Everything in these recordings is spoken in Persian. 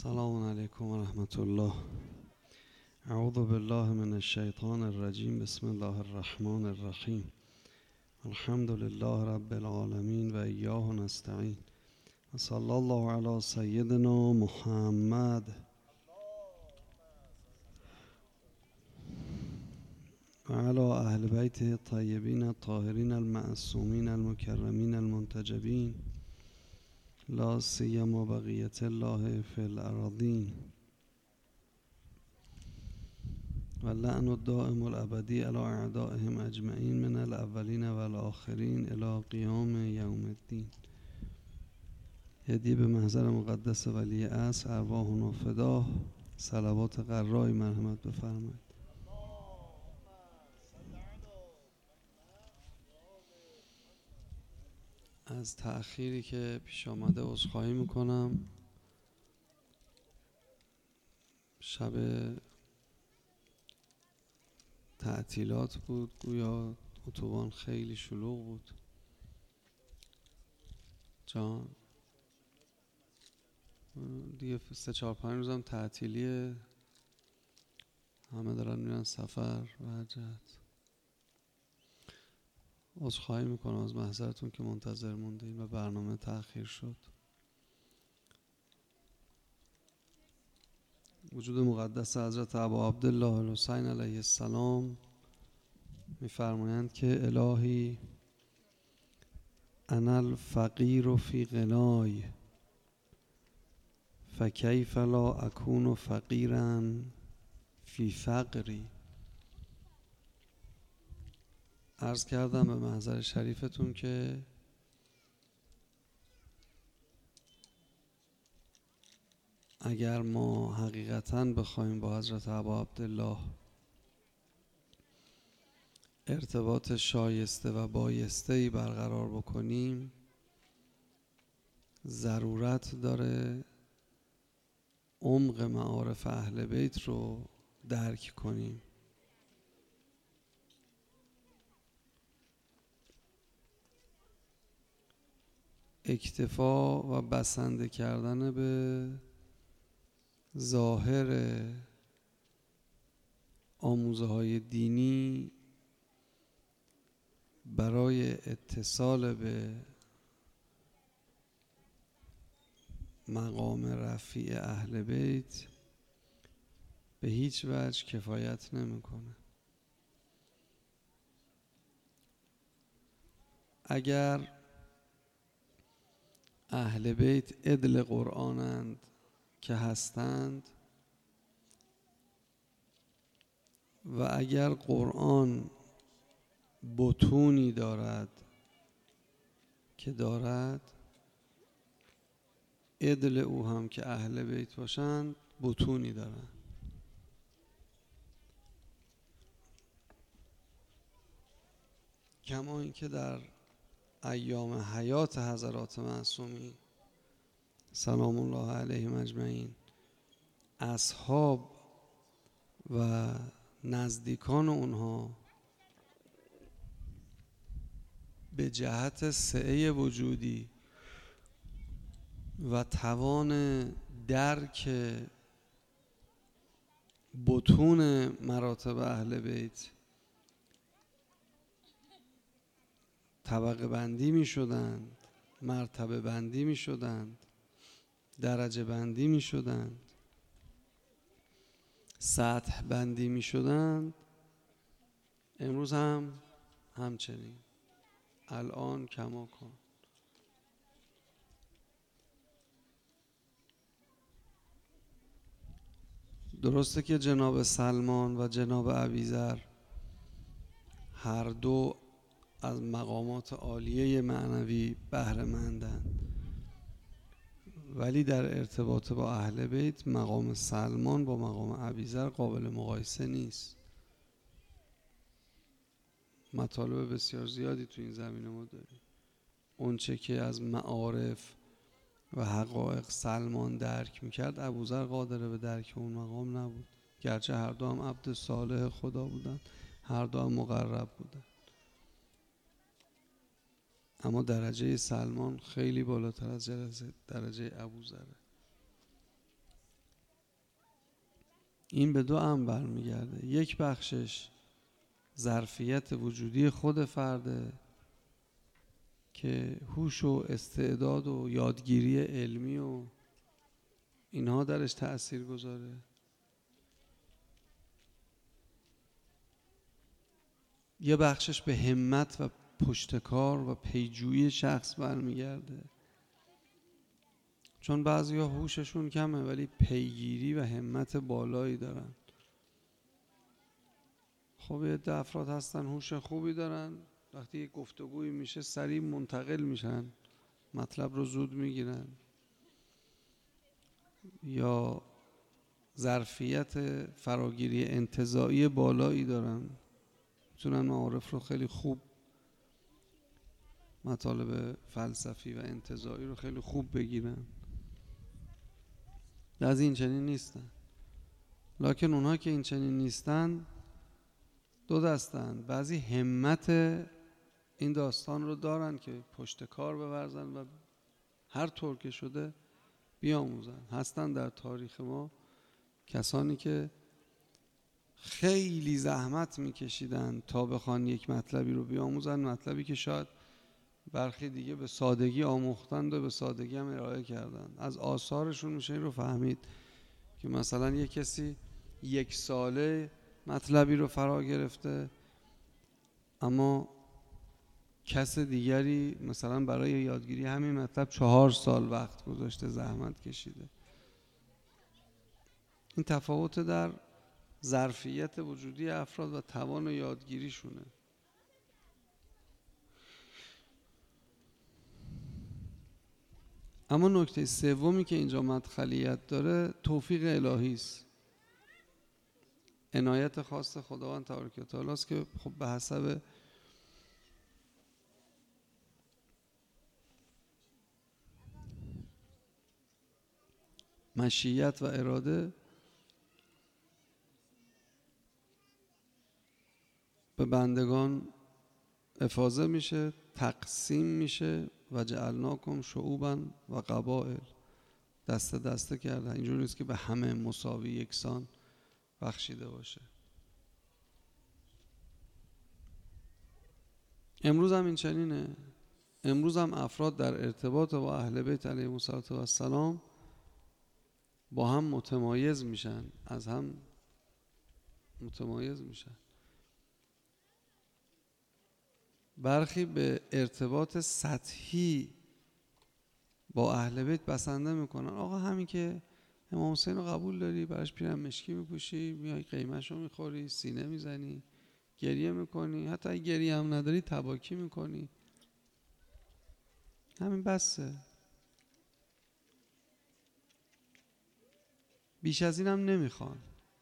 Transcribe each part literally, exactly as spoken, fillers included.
السلام علیکم و رحمت الله. اعوذ بالله من الشیطان الرجیم. بسم الله الرحمن الرحیم. الحمد لله رب العالمین و ایاه نستعین. و صلی الله علی سیدنا محمد و علی اهل بیته الطیبین الطاهرین المعصومین المکرمین المنتجبین، لا سیما بقیت الله فی الارضین، و لعن الدائم الابدی علی اعدائهم اجمعین من الاولین و الاخرین الی قیام یوم الدین. هدیه به محضر مقدس ولی عصر، ارواحنا فداه. صلوات قرای مرحمت بفرمایید. از تأخیری که پیش آمده عذرخواهی میکنم. شب تعطیلات بود، گویا اتوبان خیلی شلوغ بود. جان دیگه سه چهار پنج روزم تعطیلیه، همه دارن میرن سفر و هر جهت. عذرخواهی میکنم از محضرتون که منتظر موندیم و برنامه تأخیر شد. وجود مقدس حضرت ابا عبدالله الحسین علیه السلام میفرمایند که الهی انا الفقیر فی غنای فکیف لا اکون فقیرا فی فقری. عرض کردم به محضر شریفتون که اگر ما حقیقتاً بخوایم با حضرت ابا عبدالله ارتباط شایسته و بایسته‌ای برقرار بکنیم، ضرورت داره عمق معارف اهل بیت رو درک کنیم. اکتفا و بسنده کردن به ظاهر آموزه های دینی برای اتصال به مقام رفیع اهل بیت به هیچ وجه کفایت نمیکنه. اگر اهل بیت عدل قرآنند که هستند و اگر قرآن بطونی دارد که دارد، عدل او هم که اهل بیت باشند بطونی دارند. کما اینکه در ایام حیات حضرات معصومین سلام الله علیهم اجمعین اصحاب و نزدیکان اونها به جهت سعه وجودی و توان درک بطون مراتب اهل بیت طبقه بندی می شدند، مرتبه بندی می شدند، درجه بندی می شدند، سطح بندی می شدند. امروز هم همچنین. الان کما کن. درسته که جناب سلمان و جناب ابیذر هر دو از مقامات عالیه معنوی بهره مندند، ولی در ارتباط با اهل بیت مقام سلمان با مقام ابیذر قابل مقایسه نیست. مطالب بسیار زیادی تو این زمینه ما داریم. اون چه که از معارف و حقایق سلمان درک میکرد، ابوذر قادر به درک اون مقام نبود، گرچه هر دو هم عبد صالح خدا بودن، هر دو هم مقرب بودن، اما درجه سلمان خیلی بالاتر از درجه ابوذره. این به دو امر برمیگرده. یک بخشش ظرفیت وجودی خود فرده که هوش و استعداد و یادگیری علمی و اینها درش تأثیر گذاره. یه بخشش به همت و پشتکار و پیجویی شخص برمیگرده، چون بعضیا هوششون کمه ولی پیگیری و همت بالایی دارن. خب یه ده افراد هستن هوش خوبی دارن، وقتی یک گفتگویی میشه سریع منتقل میشن، مطلب رو زود میگیرن، یا ظرفیت فراگیری انتزاعی بالایی دارن، میتونن معارف رو خیلی خوب، مطالب فلسفی و انتزاعی رو خیلی خوب بگیرن. از این چنین نیستن. لکن اونها که این چنین نیستن دو دستن. بعضی همت این داستان رو دارن که پشت کار بورزن و هر طور که شده بیاموزن. هستن در تاریخ ما کسانی که خیلی زحمت میکشیدن تا بخوان یک مطلبی رو بیاموزن، مطلبی که شاید برخی دیگه به سادگی آموختند و به سادگی هم ارائه کردن. از آثارشون میشه این رو فهمید که مثلا یک کسی یک ساله مطلبی رو فرا گرفته، اما کس دیگری مثلا برای یادگیری همین مطلب چهار سال وقت گذاشته، زحمت کشیده. این تفاوت در ظرفیت وجودی افراد و توان یادگیریشونه. اما نکته سومی که اینجا مدخلیت داره توفیق الهی است، عنایت خاص خداوند تبارک و تعالی است که خب به حسب مشیت و اراده به بندگان افاضه میشه، تقسیم میشه و جعلناکم شعوبا و قبائل، دسته دسته کرده. اینجوری نیست که به همه مساوی یکسان بخشیده باشه. امروز هم این چنینه. امروز هم افراد در ارتباط با اهل بیت علیهم السلام با هم متمایز میشن، از هم متمایز میشن. برخی به ارتباط سطحی با اهل بیت بسنده میکنن. آقا همین که امام حسین رو قبول داری، براش پیرن مشکی میپوشی، میای قیمش رو میخوری، سینه میزنی، گریه میکنی، حتی اگه گریه هم نداری تباکی میکنی، همین بسه. بیش از این هم نمیخوان.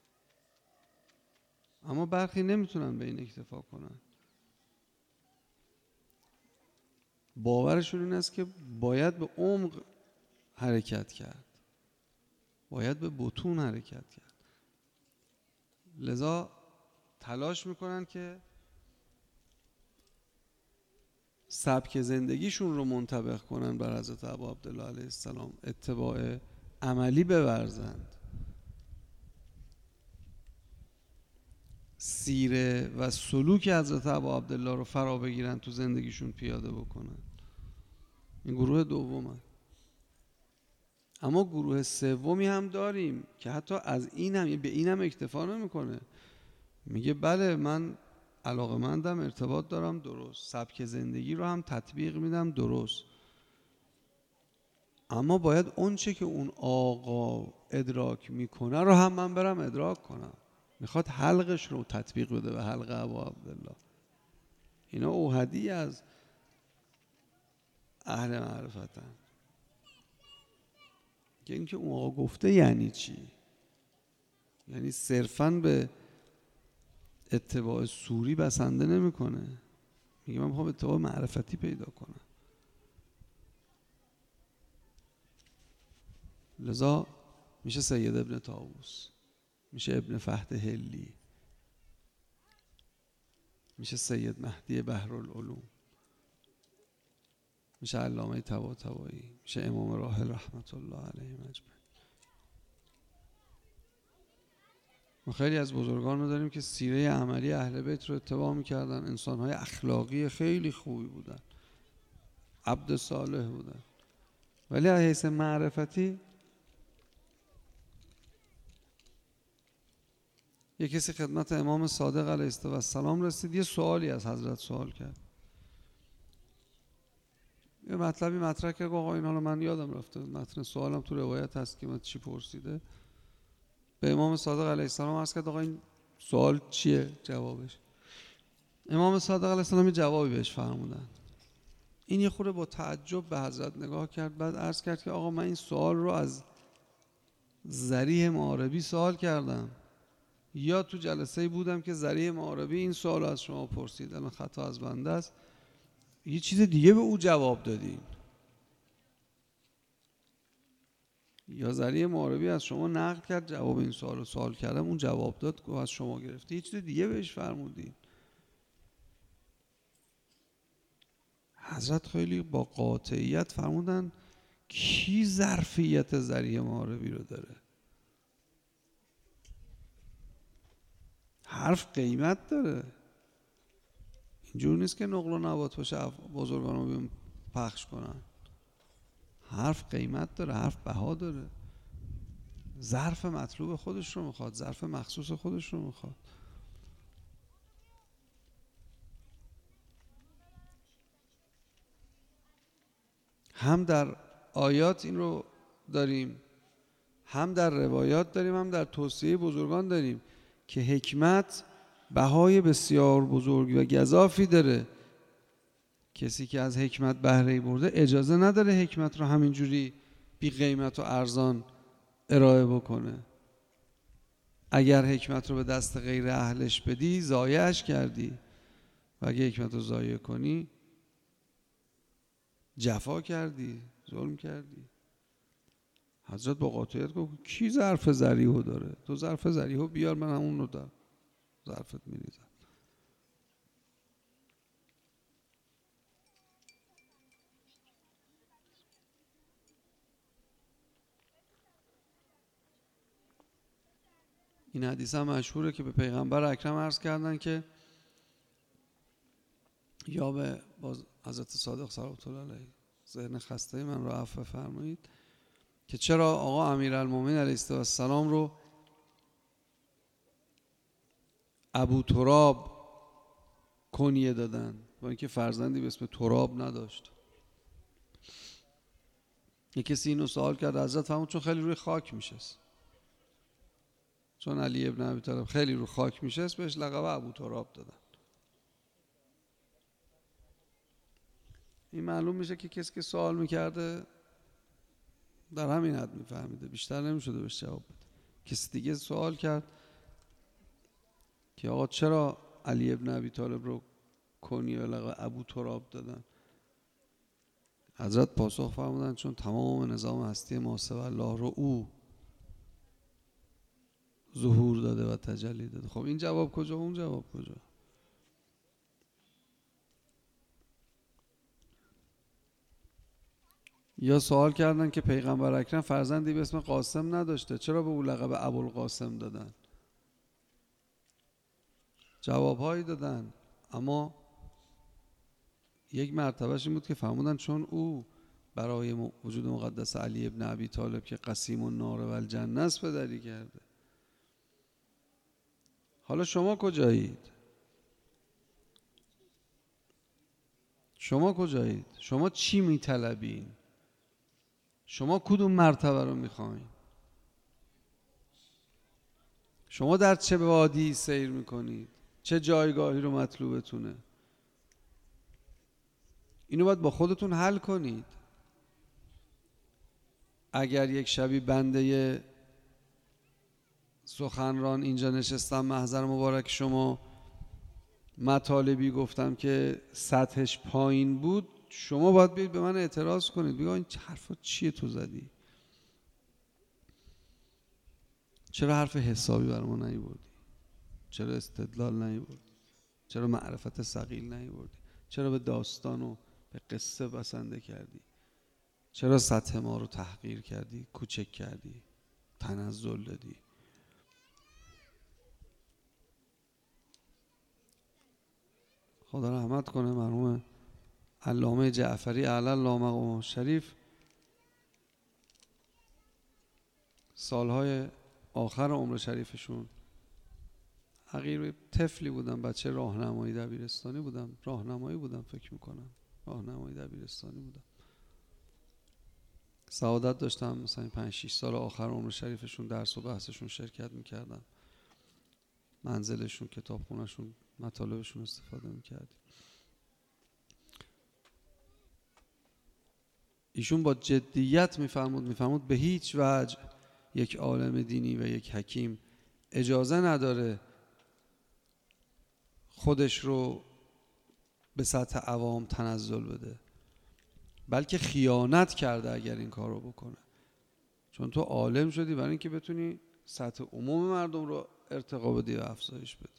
اما برخی نمیتونن به این اکتفا کنن. باورشون این است که باید به عمق حرکت کرد، باید به بطون حرکت کرد. لذا تلاش میکنن که سبک زندگیشون رو منطبق کنن بر حضرت ابا عبدالله علیه السلام، اتباع عملی بورزند، سیره و سلوک حضرت ابا عبدالله رو فرا بگیرن، تو زندگیشون پیاده بکنن. این گروه دومه. اما گروه سومی هم داریم که حتی از این هم به این هم اکتفا نمیکنه. میگه بله من علاقه‌مندم، ارتباط دارم، درست، سبک زندگی رو هم تطبیق میدم، درست، اما باید اون چه که اون آقا ادراک میکنه رو هم من برم ادراک کنم. میخواد حلقش رو تطبیق بده به حلق ابا عبدالله. اینا اوحدی از اهل معرفتن. که اینکه اون آقا گفته یعنی چی؟ یعنی صرفاً به اتباع سوری بسنده نمیکنه. میگه من میخوام اتباع معرفتی پیدا کنم. لذا میشه سید ابن طاووس، میشه ابن فهد هلی، میشه سید مهدی بحرالعلوم، میشه علامه طباطبایی، میشه امام راحل رحمت الله علیه اجمعین. ما خیلی از بزرگان رو داریم که سیره عملی اهل بیت رو اتباع میکردن، انسان‌های اخلاقی خیلی خوبی بودن، عبد صالح بودن، ولی از حیث معرفتی یه کسی خدمت امام صادق علیه السلام رسید، یه سوالی از حضرت سوال کرد، یه مطلبی مطرح کرد، آقا این حالا من یادم رفته متن سوالم تو روایت هست که من چی پرسیده. به امام صادق علیه السلام عرض کرد آقا این سوال چیه جوابش؟ امام صادق علیه السلام جوابی بهش فرمودن. این یه خورده با تعجب به حضرت نگاه کرد، بعد عرض کرد که آقا من این سوال رو از ذریح معاربی سوال کردم یا تو جلسه‌ای بودم که ذریح معاربی این سوال از شما پرسید، الان خطا از بنده است، یه چیز دیگه به او جواب دادین، یا ذریح معاربی از شما نقل کرد جواب این سوال رو سوال کردم اون جواب داد و از شما گرفته، یه چیز دیگه بهش فرمودین. حضرت خیلی با قاطعیت فرمودن کی ظرفیت ذریح معاربی رو داره؟ حرف قیمت داره، اینجور نیست که نقل و نبات باشه بزرگان رو بیان پخش کنن. حرف قیمت داره، حرف بها داره، ظرف مطلوب خودش رو میخواد، ظرف مخصوص خودش رو میخواد. هم در آیات این رو داریم، هم در روایات داریم، هم در توصیه بزرگان داریم که حکمت بهای بسیار بزرگ و گزافی داره. کسی که از حکمت بهره برده اجازه نداره حکمت رو همینجوری بی قیمت و ارزان ارائه بکنه. اگر حکمت رو به دست غیر اهلش بدی ضایعش کردی و اگه حکمت رو ضایع کنی جفا کردی، ظلم کردی. حضرت با قاطعیت گفت کی ظرف ذریحو داره؟ تو ظرف ذریحو بیار من همون رو در ظرفت میریزم. این حدیث هم مشهوره که به پیغمبر اکرم عرض کردن که یا به باز حضرت صادق صلوات الله علیه ذهن خسته من رو عفو فرمایید که چرا آقا امیرالمومنین علیه السلام رو ابو تراب کنیه دادن با اینکه فرزندی به اسم تراب نداشت. یک کسی اینو سوال کرد، حضرت فرمود چون خیلی روی خاک میشست، چون علی ابن ابی طالب خیلی روی خاک میشست بهش لقب ابو تراب دادن. این معلوم میشه که کسی که سوال میکرده در همین حد میفهمیده، بیشتر نمیشده بهش جواب بده. کسی دیگه سوال کرد که آقا چرا علی ابن ابی طالب رو کنیه و لقب ابو تراب دادن؟ حضرت پاسخ فرمودن چون تمام نظام هستی ما سوی الله رو او ظهور داده و تجلی داده. خب این جواب کجا اون جواب کجا؟ یا سوال کردن که پیغمبر اکرم فرزندی به اسم قاسم نداشته، چرا به او لقب ابوالقاسم دادن؟ جوابهایی دادن، اما یک مرتبهش این بود که فرمودن چون او برای وجود مقدس علی ابن ابی طالب که قسیم النار و الجنه است پدری کرده. حالا شما کجایید؟ شما کجایید؟ شما چی میطلبین؟ شما کدوم مرتبه رو میخواین؟ شما در چه وادی سیر میکنید؟ چه جایگاهی رو مطلوبتونه؟ اینو باید با خودتون حل کنید. اگر یک شبی بنده سخنران اینجا نشستم محضر مبارک شما مطالبی گفتم که سطحش پایین بود، شما باید بیاید به من اعتراض کنید، بگید این حرفا چیه تو زدی؟ چرا حرف حسابی برای ما نیاوردی؟ چرا استدلال نیاوردی؟ چرا معرفت ثقیل نیاوردی؟ چرا به داستان و به قصه بسنده کردی؟ چرا سطح ما رو تحقیر کردی؟ کوچک کردی؟ تنزل دادی؟ خدا رحمت کنه مرحوم علامه جعفری اعلی الله مقامه شریف، سالهای آخر عمر شریفشون، حقیر طفلی بودم، بچه راهنمایی دبیرستانی بودم، راهنمایی بودم فکر میکنم، راهنمایی دبیرستانی بودم. سعادت داشتم مثلا پنج شش سال آخر عمر شریفشون درس و بحثشون شرکت میکردم، منزلشون، کتابخونهشون، مطالبشون استفاده میکردیم. ایشون با جدیت میفرمود میفرمود به هیچ وجه یک عالم دینی و یک حکیم اجازه نداره خودش رو به سطح عوام تنزل بده، بلکه خیانت کرده اگر این کار رو بکنه. چون تو عالم شدی برای اینکه بتونی سطح عموم مردم رو ارتقا بدی و افزایش بدی،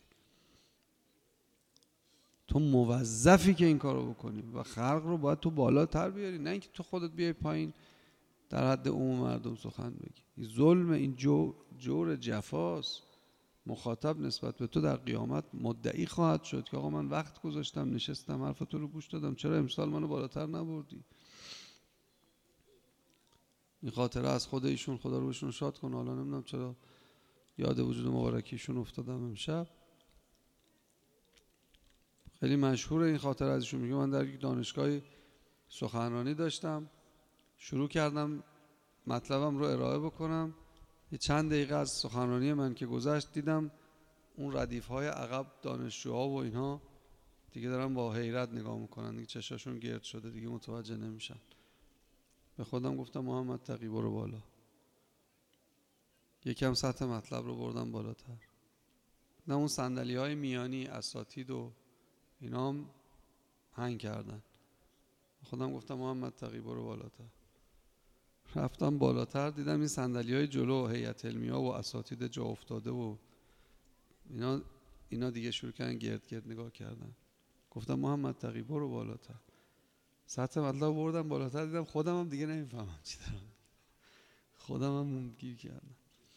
تو موظفی که این کار رو بکنی و خلق رو باید تو بالاتر بیاری، نه اینکه تو خودت بیای پایین در حد عموم مردم سخن بگی. این ظلم، این جو جور جفاست. مخاطب نسبت به تو در قیامت مدعی خواهد شد که آقا من وقت گذاشتم، نشستم، حرف تو رو گوش دادم، چرا امسال منو بالاتر نبردی؟ این خاطره از خود ایشون، خدا رو بهشون شاد کنه. حالا نمیدونم چرا یاد وجود مبارکیشون افتادم امشب. خیلی مشهوره این خاطره ازشون. میگه من در یک دانشگاهی سخنرانی داشتم، شروع کردم مطلبم رو ارائه بکنم، یه چند دقیقه از سخنرانی من که گذشت دیدم اون ردیف‌های عقب دانشجوها و اینها دیگه دارن با حیرت نگاه میکنن، دیگه چشاشون گرد شده، دیگه متوجه نمیشن. به خودم گفتم محمد تقی برو بالا. یکم سطح مطلب رو بردم بالاتر. نه اون صندلی‌های میانی اساتید و اینا هم هنگ کردن. خودم گفتم محمد تقی برو بالاتر. رفتم بالاتر، دیدم این صندلی‌های جلو هیئت علمیه و اساتید جا افتاده و اینا اینا دیگه شروع کردن گرد گرد نگاه کردن. گفتم محمد تقی برو بالاتر. سطح مطلب بردم بالاتر، دیدم خودم هم دیگه نمیفهمم چی دارم، خودم هم گیر کردم.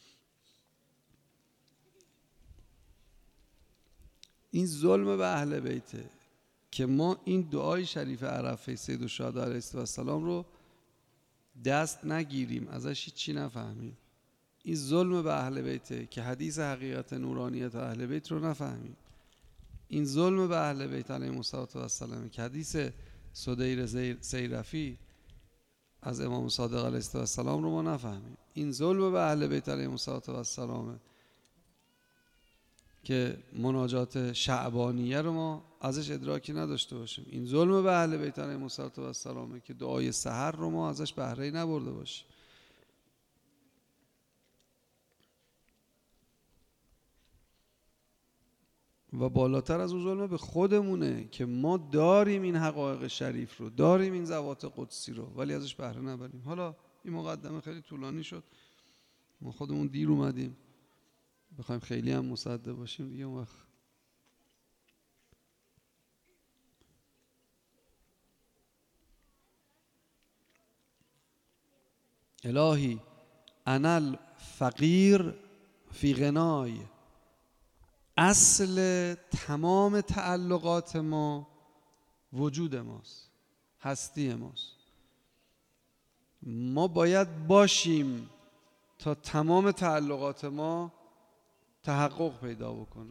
این ظلم به اهل بیته که ما این دعای شریف عرفه سید الشهدا علیه السلام رو دست نگیریم، ازش چی نفهمیم. این ظلم به اهل بیته که حدیث حقیقت نورانیت اهل بیت رو نفهمیم. این ظلم به اهل بیت علیهم السلام که حدیث سدیر سیرفی از امام صادق علیه السلام رو ما نفهمیم. این ظلم به اهل بیت علیهم السلام که مناجات شعبانیه رو ما ازش ادراکی نداشته باشیم. این ظلم به اهل بیت علیهم السلام که دعای سحر رو ما ازش بهره‌ای نبرده باشیم. و بالاتر از اون ظلم به خودمونه که ما داریم این حقایق شریف رو، داریم این ذوات قدسی رو، ولی ازش بهره نبریم. حالا این مقدمه خیلی طولانی شد، ما خودمون دیر اومدیم، بخوایم خیلی هم مصدق باشیم دیگه اون وقت الهی انا الفقیر فی غنای. اصل تمام تعلقات ما وجود ماست، هستی ماست. ما باید باشیم تا تمام تعلقات ما تحقق پیدا بکنه.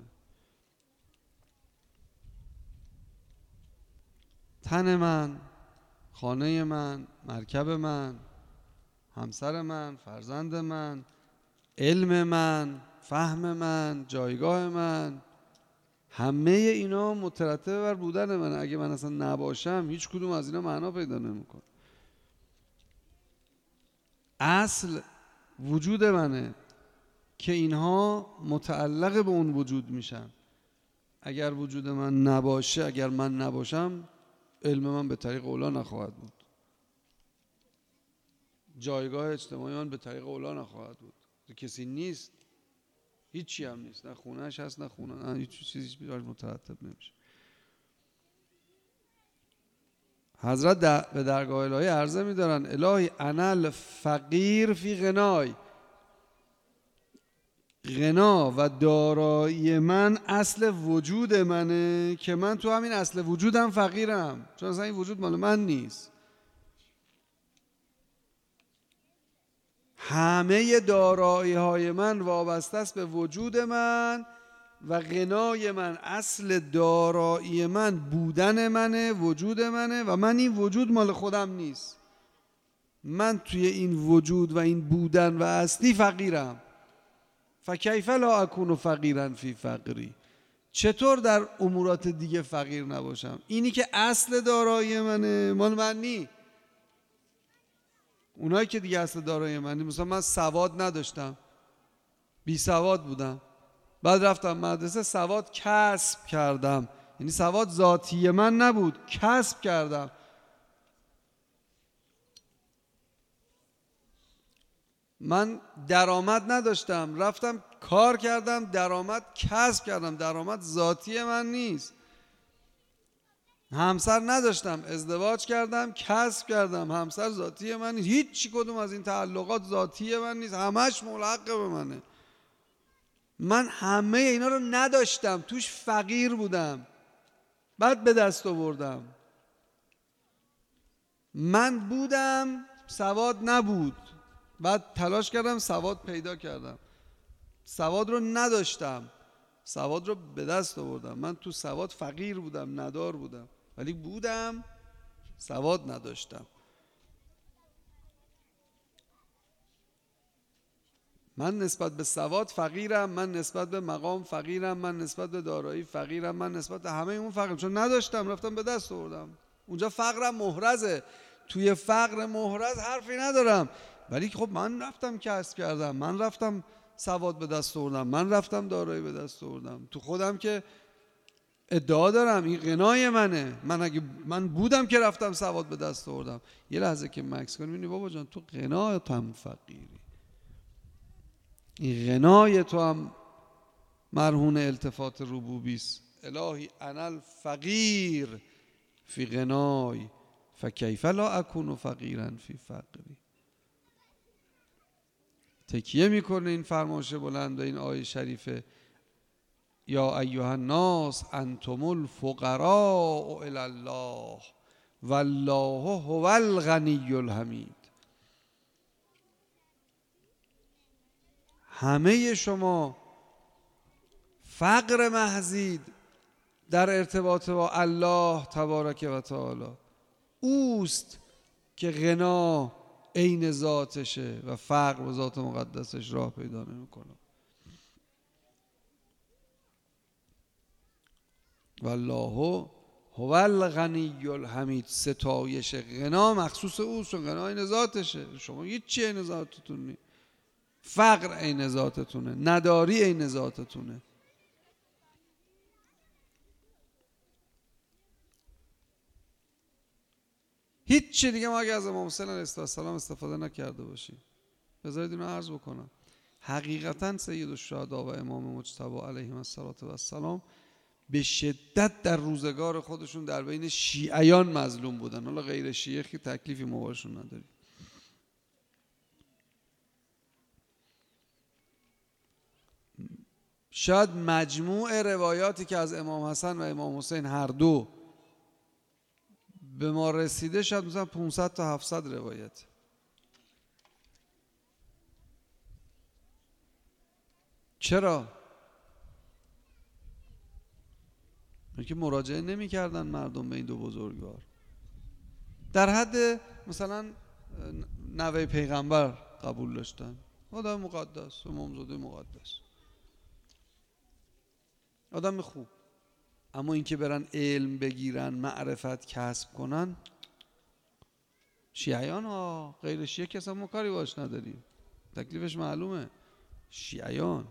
تن من، خانه من، مرکب من، همسر من، فرزند من، علم من، فهم من، جایگاه من، همه اینا مترتب بر بودن من. اگه من اصلا نباشم هیچ کدوم از اینا معنا پیدا نمیکنه. اصل وجود منه که اینها متعلق به اون وجود میشن. اگر وجود من نباشه، اگر من نباشم، علم من به طریق اولا نخواهد بود، جایگاه اجتماعی من به طریق اولا نخواهد بود. کسی نیست، هیچی هم نیست، نه خونهش هست نه خونه، نه هیچ چیزی براش مترتب نمیشه. حضرت در به درگاه الهی عرضه می‌دارن الهی انا الفقیر فی غنای. غنا و دارایی من اصل وجود منه که من تو همین اصل وجودم فقیرم، چون اصلا این وجود مال من نیست. همه دارایی های من وابسته است به وجود من و غنای من، اصل دارایی من بودن منه، وجود منه و من این وجود مال خودم نیست. من توی این وجود و این بودن و اصلی فقیرم. فکیف لا اکون فقیرا فی فقری، چطور در امورات دیگه فقیر نباشم؟ اینی که اصل دارایی منه مال من نی. اونایی که دیگه اصل دارایی منه، مثلا من سواد نداشتم، بی سواد بودم، بعد رفتم مدرسه سواد کسب کردم، یعنی سواد ذاتی من نبود، کسب کردم. من درآمد نداشتم، رفتم کار کردم، درآمد کسب کردم، درآمد ذاتی من نیست. همسر نداشتم، ازدواج کردم، کسب کردم، همسر ذاتی من نیست. هیچ چی کدوم از این تعلقات ذاتی من نیست، همش ملحق به منه. من همه اینا رو نداشتم، توش فقیر بودم، بعد به دست آوردم. من بودم، سواد نبود، بعد تلاش کردم سواد پیدا کردم. سواد رو نداشتم، سواد رو به دست آوردم. من تو سواد فقیر بودم، ندار بودم، ولی بودم، سواد نداشتم. من نسبت به سواد فقیرم، من نسبت به مقام فقیرم، من نسبت به دارایی فقیرم، من نسبت به همه اون فقیرم، چون نداشتم، رفتم به دست آوردم. اونجا فقرم محرزه، توی فقر محرز حرفی ندارم، ولی خب من رفتم کسب کردم، من رفتم سواد به دست آوردم، من رفتم دارایی به دست آوردم. تو خودم که ادعا دارم این غنای منه. من اگه من بودم که رفتم سواد به دست آوردم. یه لحظه که مکس کنی میبینی بابا جان تو غنای تو هم فقیری، این غنای تو هم مرهون التفات ربوبی است. الهی انا الفقیر فی غنای فکیف لا اکون فقیرا فی فقری. تکیه میکنه این فرمایش بلند و این آیه شریفه یا ایها الناس انتم الفقراء الی الله والله هو الغنی الحمید. همه شما فقر محضید در ارتباط با الله تبارک و تعالی. اوست که غنا عین ذاتشه و فقر و ذات مقدسش راه پیدا نمیکنه. والله هو الغنی الحمید. ستایش غنا مخصوص اوست و غنا عین ذاتشه. شما هیچ چی عین ذاتتون نیست. فقر عین ذاتتونه، نداری عین ذاتتونه. هیچ چی دیگه ما اگه از امام حسین علیه السلام استفاده نکرده باشیم. بذارید اینو عرض بکنم. حقیقتا سید الشهدا و امام مجتبی علیهم السلام به شدت در روزگار خودشون در بین شیعیان مظلوم بودن. حالا غیر شیعه خیلی تکلیفی ما باشون نداریم. شاید مجموع روایاتی که از امام حسن و امام حسین هر دو به ما رسیده شاید مثلا پانصد تا هفتصد روایت. چرا؟ اینکه مراجعه نمی کردن مردم به این دو بزرگوار. در حد مثلا نوه پیغمبر قبول داشتن، آدم مقدس، امامزاده مقدس، آدم خوب. اما اینکه برن علم بگیرن، معرفت کسب کنن، شیعیان ها. غیر شیعه که اصلا ما کاری باش نداریم، تکلیفش معلومه. شیعیان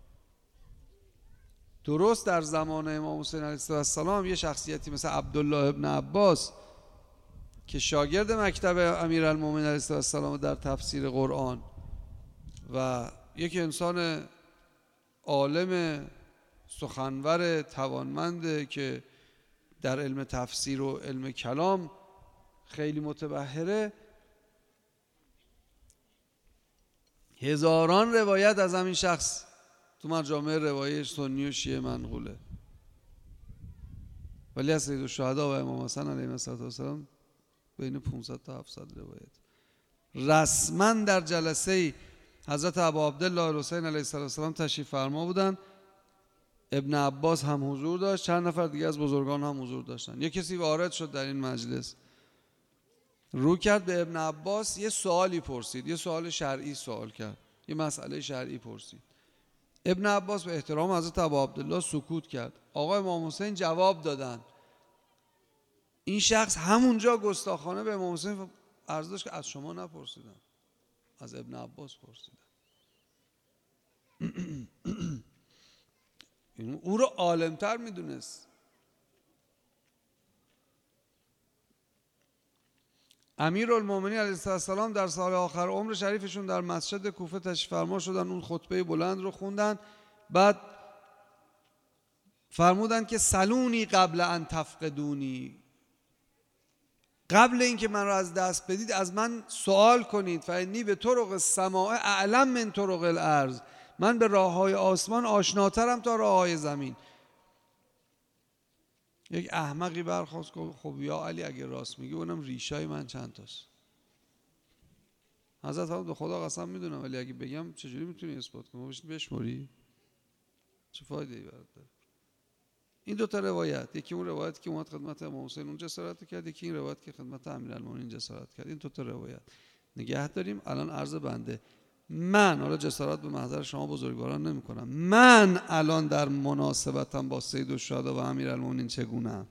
درست در زمان امام حسین علیه السلام یه شخصیتی مثل عبدالله ابن عباس که شاگرد مکتب امیرالمومنین علیه السلام در تفسیر قرآن و یک انسان عالم سخنور توانمنده که در علم تفسیر و علم کلام خیلی متبحره، هزاران روایت از همین شخص تو مجامع روایی سنی و شیعه منقوله، ولی از سیدالشهدا و امام حسن علیه السلام بین پانصد تا هفتصد روایت. رسما در جلسه حضرت ابا عبدالله الحسین علیه السلام تشریف فرما بودن، ابن عباس هم حضور داشت، چند نفر دیگه از بزرگان هم حضور داشتن. یه کسی وارد شد در این مجلس، رو کرد به ابن عباس، یه سوالی پرسید، یه سوال شرعی سوال کرد، یه مسئله شرعی پرسید. ابن عباس به احترام حضرت ابا عبدالله سکوت کرد. آقای امام حسین جواب دادن. این شخص همونجا گستاخانه به امام حسین عرض داشت که از شما نپرسیدم، از ابن عباس پرسیدم. او رو عالمتر میدونست. امیرالمومنین علیه السلام در سال آخر عمر شریفشون در مسجد کوفه تشریف فرما شدن، اون خطبه بلند رو خوندن، بعد فرمودن که سلونی قبل ان تفقدونی، قبل اینکه من رو از دست بدید از من سوال کنید، فانی به طرق السماء اعلم من طرق الارض، من به راههای آسمان آشناترم تا راههای زمین. یک احمقی برخواست که خب یا علی اگه راست میگی اونم ریشای من چند تاست. حضرت فرمود به خدا قسم میدونم، ولی اگه بگم چجوری میتونی اثبات کنی؟ بشین بشموری، چه فایده ای برات داره؟ این دو تا روایت، یکی اون روایت که اومد خدمت امام حسین اون جسارت کرد، یکی این روایت که خدمت امیرالمومنین جسارت کرد. این دو تا روایت نگه داریم. الان عرض بنده، من حالا جسارت به محضر شما بزرگواران نمی کنم، من الان در مناسبتم با سیدالشهدا و امیرالمومنین چگونه‌ام؟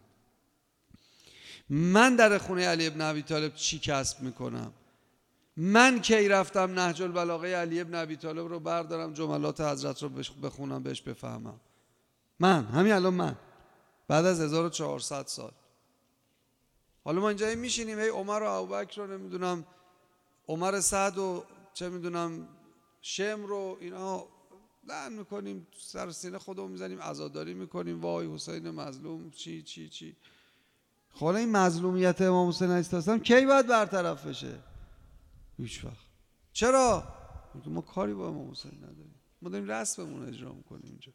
من در خونه علی ابن ابی طالب چی کسب میکنم؟ من کی رفتم نهج البلاغه علی ابن ابی طالب رو بردارم جملات حضرت رو بخونم بهش بفهمم؟ من همین الان، من بعد از هزار و چهارصد سال. حالا ما اینجا میشینیم هی عمر و ابوبکر رو نمیدونم، عمر سعد و چه میدونم شمر رو اینا لعن میکنیم، سر سینه خودمون میزنیم، عزاداری میکنیم، وای حسین مظلوم چی چی چی. حالا این مظلومیت امام حسین علیه السلام کی باید برطرف بشه؟ هیچ وقت. چرا؟ ما کاری با امام حسین نداریم، ما داریم رسممون اجرا میکنیم اینجا.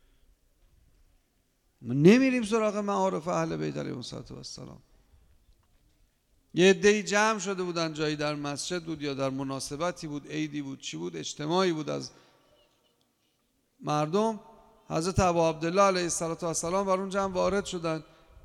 ما نمیریم سراغ معارف اهل بیت علیهم السلام. یه عده‌ای جمع شده بودن جایی، در مسجد بود یا در مناسبتی بود، عیدی بود، چی بود، اجتماعی بود از مردم. حضرت ابا عبدالله علیه السلام بر اون جمع وارد شدن،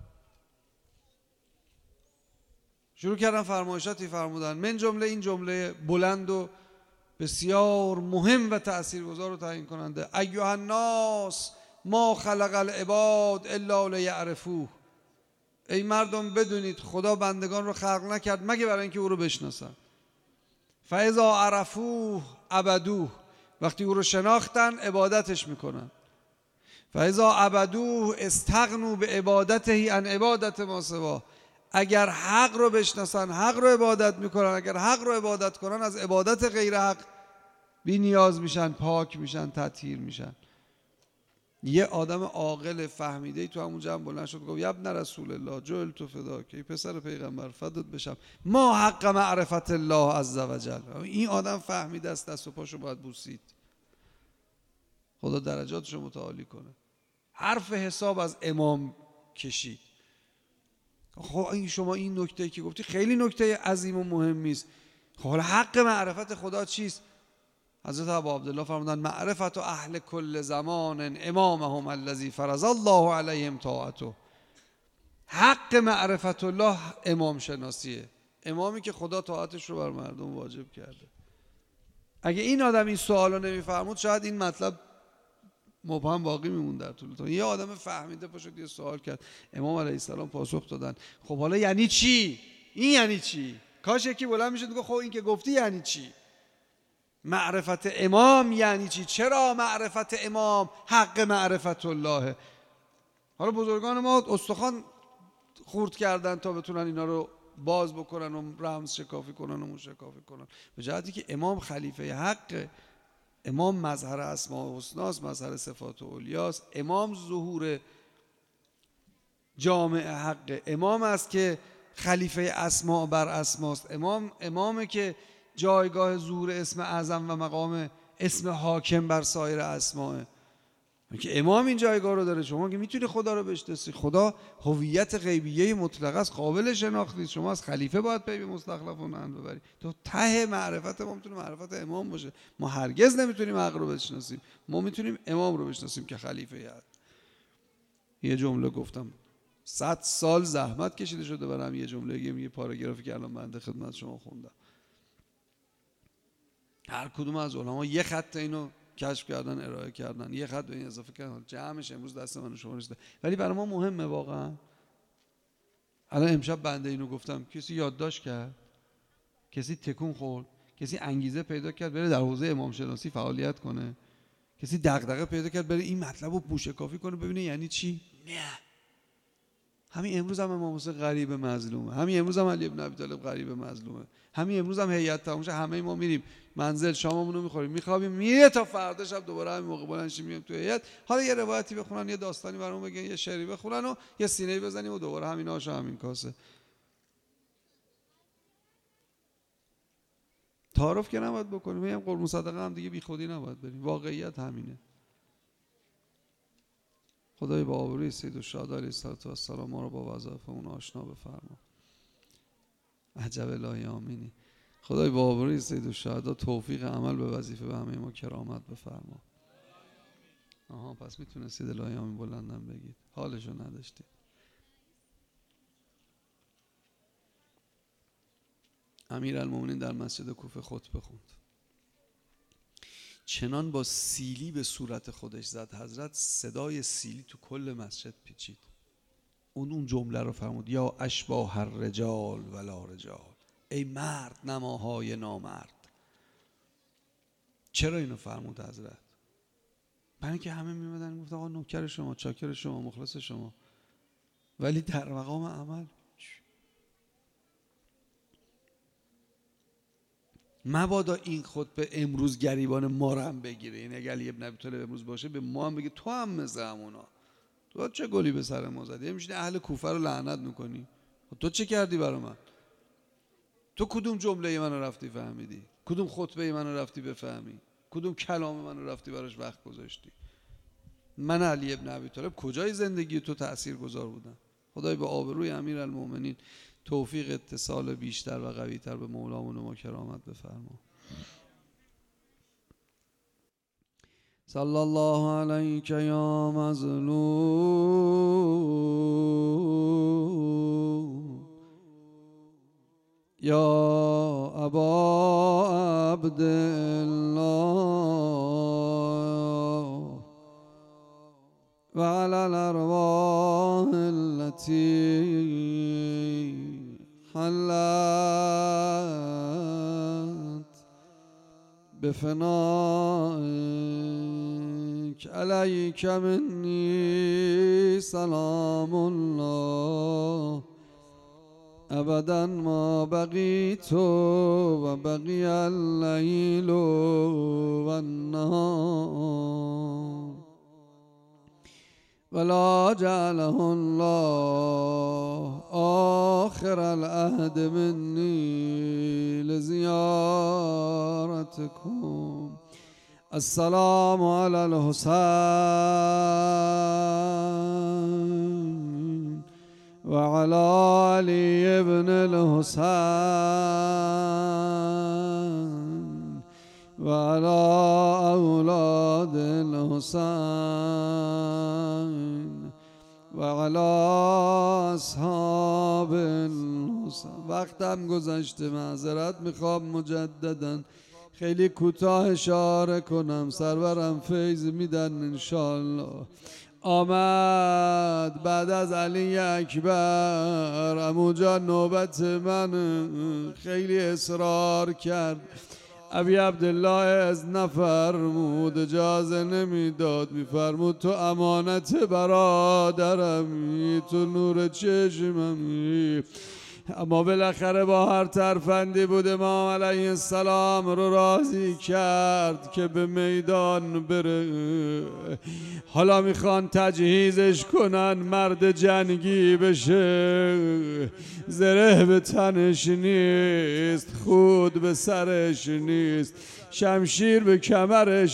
شروع کردن فرمایشاتی فرمودن، من جمله این جمله بلند و بسیار مهم و تاثیرگذار و تعیین کننده: ایها الناس ما خلق العباد الا لیعرفوه. ای مردم بدونید خدا بندگان رو خلق نکرد مگه برای اینکه او رو بشناسن. فاذا عرفوه عبدوه، وقتی او رو شناختن عبادتش میکنن. فاذا عبدوه استغنوا به عبادته عن عبادت ما سواه، اگر حق رو بشناسن حق رو عبادت میکنن، اگر حق رو عبادت کنن از عبادت غیر حق بی نیاز میشن، پاک میشن، تطهیر میشن. یه آدم عاقل فهمیده ای تو همون جمع بلند شد گفت ابن رسول الله جعلت فداک، ای پسر پیغمبر فدات بشم، ما حق معرفت الله عز وجل. این آدم فهمیده است، دست و پاشو باید بوسید. خدا درجاتشو متعالی کنه. حرف حساب از امام کشید. خب این شما این نکته‌ای که گفتی خیلی نکته عظیم و مهمی است. خب حالا حق معرفت خدا چیست؟ حضرت ابا عبدالله فرمودن معرفت اهل کل زمان امامهم الذی فرض الله علیهم طاعته. حق معرفت الله امام شناسیه، امامی که خدا طاعتش رو بر مردم واجب کرده. اگه این آدم این سوالو نمیفرمود شاید این مطلب مبهم باقی میمون در طول تا. یه آدم فهمیده پاشد یه سوال کرد، امام علیه السلام پاسخ دادن. خب حالا یعنی چی؟ این یعنی چی؟ کاش یکی بلند میشد گفت خب این که گفتی یعنی چی؟ معرفت امام یعنی چی؟ چرا معرفت امام حق معرفت الله؟ حالا بزرگان ما استخوان خورد کردن تا بتونن اینا رو باز بکنن و رمز شکافی کنن و مو شکافی کنن، به جهتی که امام خلیفه حق، امام مظهر اسماء الحسناست، مظهر صفات اولیاست، امام ظهور جامع حق، امام است که خلیفه اسماء بر اسماست، امام امامه که جایگاه ظهور اسم اعظم و مقام اسم حاکم بر سایر اسماء. که امام این جایگاه رو داره. شما که میتونی خدا رو بشناسی، خدا هویت غیبیه مطلق است، قابل شناخت نیست. شما از خلیفه باید پی به مستخلفون ان ببری. تو ته معرفت ما میتونه معرفت امام باشه. ما هرگز نمیتونیم حق رو بشناسیم، ما میتونیم امام رو بشناسیم که خلیفه هست. یه جمله گفتم صد سال زحمت کشیده شده برام یه جمله، یه پاراگرافی که الان بنده خدمت شما خوندم. هر کدوم از علما یه خط اینو کشف کردن، ارائه کردن، یه خط به این اضافه کردن، جمعش امروز دست من و شما نیست، ولی برای ما مهمه واقعا. الان امشب بنده اینو گفتم، کسی یادداشت کرد؟ کسی تکون خورد؟ کسی انگیزه پیدا کرد بره در حوزه امام شناسی فعالیت کنه؟ کسی دغدغه پیدا کرد بره این مطلب رو موشکافی کنه ببینه یعنی چی؟ نه. همین امروز هم امام حسین غریب مظلومه، همین امروز هم علی ابن ابی طالب غریب مظلومه، همین امروز هم هیئت تمام شه، همه ما میریم منزل شاممون رو میخوریم میخوابیم، میره تا فردا شب دوباره همین موقع بلند شیم میریم تو هیئت، حالا یه روایتی بخونن، یه داستانی برامون بگن، یه شعری بخونن و یه سینه‌ای بزنیم و دوباره همین آش و همین کاسه. تعارف که نباید بکنیم، میگم قربون صدقه هم دیگه بیخودی نباید بریم، واقعیت همینه. خدای با آبروی سید الشهدا علیه السلام ما رو با وظایف اون آشنا بفرما. عجب الهی آمینی. خدای با آبروی سید الشهدا توفیق عمل به وظیفه به همه ما کرامت بفرما. آها پس میتونستید الهی آمین بلندم بگید، حالشو نداشتید. امیرالمومنین در مسجد کوفه خطبه خوند، چنان با سیلی به صورت خودش زد حضرت، صدای سیلی تو کل مسجد پیچید. اون اون جمله رو فرمود، یا اشباح الرجال ولا رجال، ای مرد نماهای نامرد. چرا اینو فرمود حضرت؟ برای اینکه همه میمدن میگفتن آقا نوکر شما، چاکر شما، مخلص شما، ولی در مقام عمل مبادا این خطبه امروز گریبان ما رو هم بگیره. یعنی اگه علی ابن ابی طالب امروز باشه به ما هم بگه تو هم مثل همونا، تو چه گلی به سر ما زدی؟ میشینی اهل کوفه رو لعنت میکنی، تو چه کردی برای من؟ تو کدوم جمله منو رفتی فهمیدی؟ کدوم خطبه منو رفتی بفهمی؟ کدوم کلام منو رفتی براش وقت گذاشتی؟ من علی ابن ابی طالب کجای زندگی تو تأثیر گذار بودم؟ خدای به آبروی امیرالمومنین توفیق اتصال بیشتر و قوی‌تر به مولامون و ما کرامت بفرما. صلی الله علیک یا مظلوم یا ابا عبدالله و علی الارواح التي حلت بفنائك عليك مني سلام الله ابدا ما بقيت و بقي الليل والنهار ولا جعله الله آخر العهد مني لزيارتكم. السلام على الحسين وعلى علي بن الحسين وعلى أولاد الحسين وعلى اصحاب الحسین. وقتم گذشته، معذرت میخوام مجددا خیلی کوتاه اشاره کنم، سرورم فیض میدن انشالله. آمد بعد از علی اکبر عمو جان نوبت من، خیلی اصرار کرد، ابی عبدالله از نفرمود، اجازه نمیداد، میفرمود تو امانت برادرمی، تو نور چشممی. اما بالاخره با هر ترفندی بود امام علیه السلام رو راضی کرد که به میدان بره. حالا میخوان تجهیزش کنن مرد جنگی بشه، زره به تنش نیست، خود به سرش نیست، شمشیر به کمرش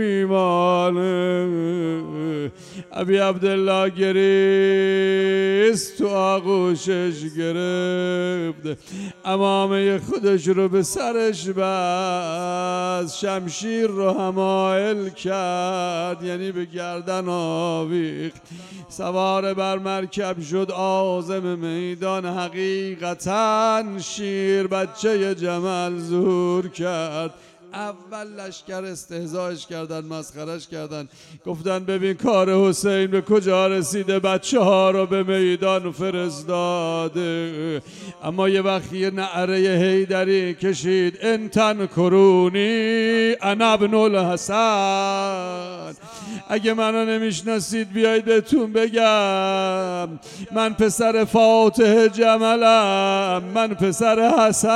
نمیمانه. ابی عبدالله گریست تو آغوشش گرفت، امامه خودش رو به سرش بست، شمشیر رو حمایل کرد یعنی به گردن آویخت، سوار بر مرکب شد عازم میدان. حقیقتا شیر بچه جمل ظهور کرد. اول لشکر استهزایش کردن، مسخرش کردن، گفتن ببین کار حسین به کجا رسیده، بچه ها رو به میدان فرستاده. اما یه وقت یه نعره حیدری کشید، انتن کرونی انا ابن الحسن، اگه منو نمیشناسید بیایید بهتون بگم من پسر فاتح جملم، من پسر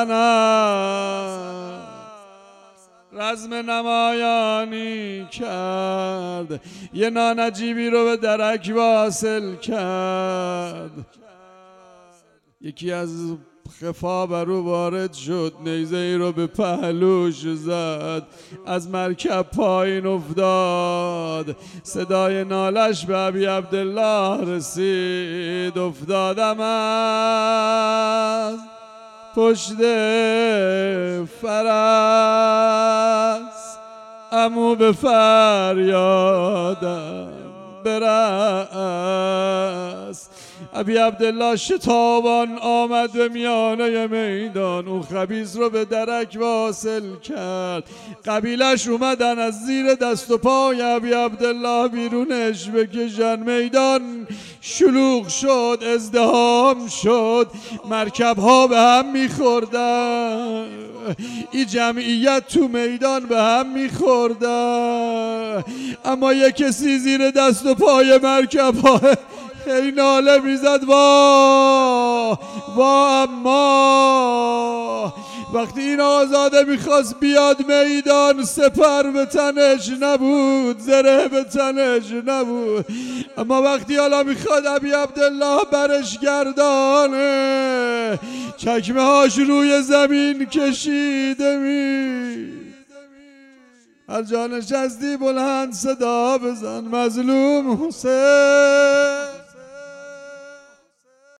حسنم. رزم نمایانی کرد، یه نانجیبی رو به درک واصل کرد. یکی از خفا بر او وارد شد، نیزه ای رو به پهلوش زد، از مرکب پایین افتاد. صدای نالش به ابی عبدالله رسید، افتادم از پشت فرس، امو به فریادم برس. ابی عبدالله شتابان آمد به میانه میدان، اون خبیث رو به درک واصل کرد. قبیلش اومدن از زیر دست و پای ابی عبدالله بیرونش بکشن. میدان شلوغ شد، ازدحام شد، مرکب ها به هم میخوردن، این جمعیت تو میدان به هم میخوردن. اما یک کسی زیر دست و پای مرکب ها ای ناله میزد، وا وا. اما وقتی این آزاده میخواست بیاد میدان، سپر به تنش نبود، زره به تنش نبود. اما وقتی حالا میخواد ابی عبدالله برش گردانه، چکمه هاش روی زمین کشیده می. هر جا نشستی بلند صدا بزن مظلوم حسین.